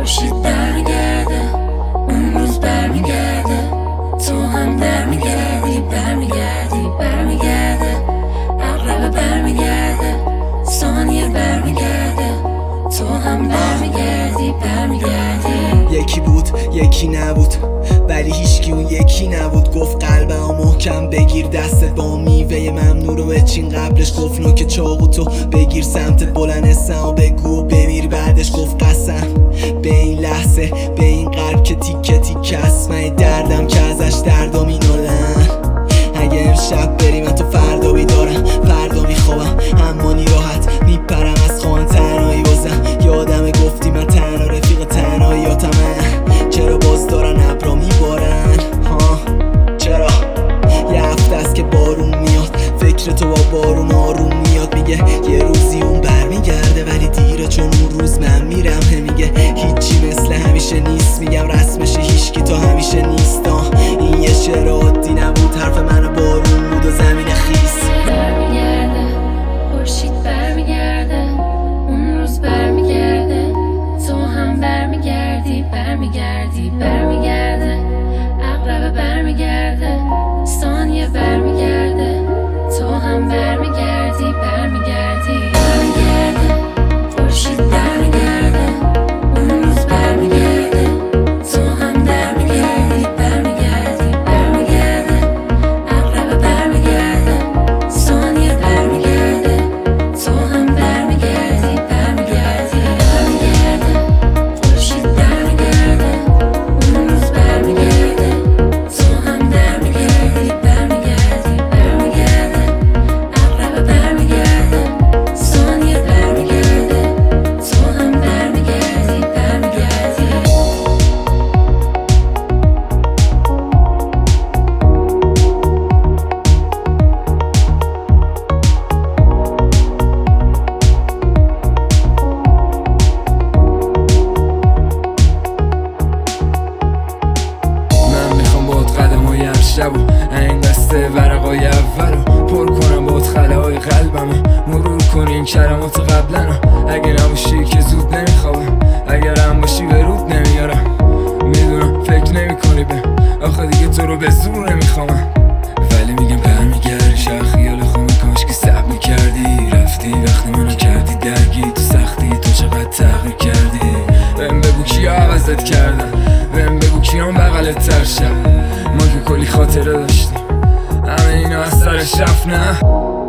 خورشید برمیگرده، اون روز برمیگرده، تو هم برمیگردی، برمیگرده، عقرب برمیگرده، ثانیه برمیگرده، تو هم برمیگردی. یکی بود یکی نبود، ولی هیچکی اون یکی نبود. گفت قلبم محکم بگیر دستت، با میوه ممنون رو بچین. قبلش گفت نوک چاقو تو بگیر سمتت، بلند اسم و بگو و بمیر. بعدش گفت قسم به این لحظه، به این قلب که تیکه تیکه است. من دردم که ازش دردم اینالن. اگه امشب بری من تو فردا بیدارم، فردا میخوابم همانی راحت میپرم از خوان. تنهایی بازم یادم گفتی من تنها رفیق تنهاییاتمه. چرا باز دارن ابرا میبارن چرا؟ یه هفته است که بارون میاد، فکر تو با بارون آروم میاد. میگه یه روزی اون برمیگرده ولی دیره، چون اون روز من میرم. میگه هیچی مثل همیشه نیست، میگم رسمشه هیچکی تا همیشه نیست. این یه شعر عادی نبود، حرف منو بارون بود و زمین خیس. برمیگرده خورشید برمیگرده، اون روز برمیگرده، تو هم برمیگردی، برمیگرده، عقرب برمیگرده، ثانیه برمیگرده، تو هم برمیگردی، برمیگرده خورشید برمیگرده، اون روز برمیگرده، تو هم برمیگردی، برمیگرده، عقرب برمیگرده، ثانیه برمیگرده، تو هم برمیگردی، خورشید برمیگرده، اون روز برمیگرده، تو هم برمیگردی، عقرب برمیگرده، ثانیه برمیگرده، تو هم برمیگردی. من میخوام باید قدمای هر شب و این دسته ورقای اولو پر کنم، باید خلاهای قلبمو مرور کنی این کلمات قبلنو. اگه نباشی که زود نمیخوابم، اگر هم باشی به رود نمیارم. میدونم فکر نمی کنی به آخه دیگه تو رو به زور نمیخوامم، ولی میگم برمیگردی. شاید خیال خونه کاش که صبر میکردی، رفتی وقتی منو کردی درگی. تو سختی تو چقدر تغییر کردی، بهم بگو کیا عوضت کردن، بهم بگو کیام بغلت تر شد. ما که کلی خاطره داشتیم، همه اینا از سرش رفت نه.